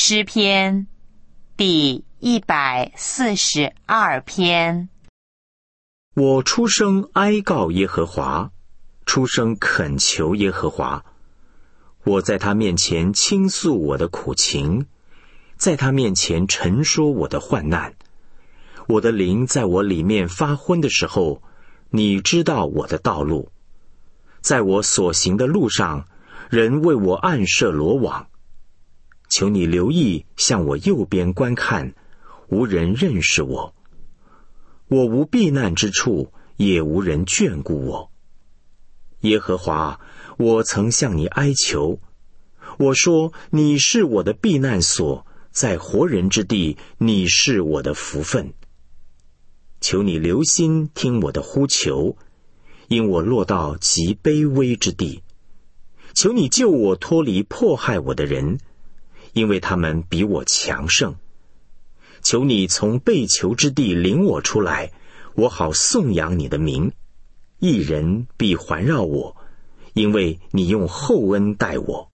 诗篇第142篇。 我出声哀告耶和华，出声恳求耶和华。我在他面前倾诉我的苦情，在他面前陈说我的患难。我的灵在我里面发昏的时候，你知道我的道路。在我所行的路上，人为我暗设罗网。求你留意向我右边观看，无人认识我。我无避难之处，也无人眷顾我。耶和华，我曾向你哀求，我说你是我的避难所，在活人之地，你是我的福分。求你留心听我的呼求，因我落到极卑微之地。求你救我脱离迫害我的人，因为他们比我强盛。求你从被囚之地领我出来，我好颂扬你的名。义人必环绕我，因为你用厚恩待我。